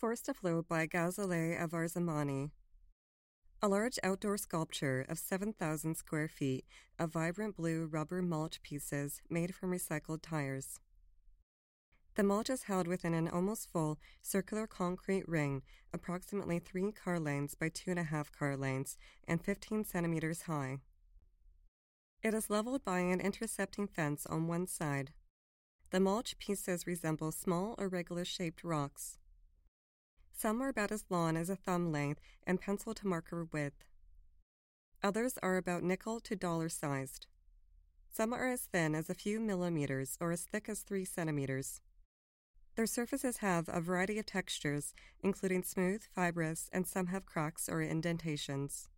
Forced Afloat by Ghazaleh of Arzamani. A large outdoor sculpture of 7,000 square feet of vibrant blue rubber mulch pieces made from recycled tires. The mulch is held within an almost full circular concrete ring, approximately 3 car lengths by 2.5 car lengths and 15 centimeters high. It is leveled by an intercepting fence on one side. The mulch pieces resemble small irregular-shaped rocks. Some are about as long as a thumb length and pencil to marker width. Others are about nickel to dollar sized. Some are as thin as a few millimeters or as thick as 3 centimeters. Their surfaces have a variety of textures, including smooth, fibrous, and some have cracks or indentations.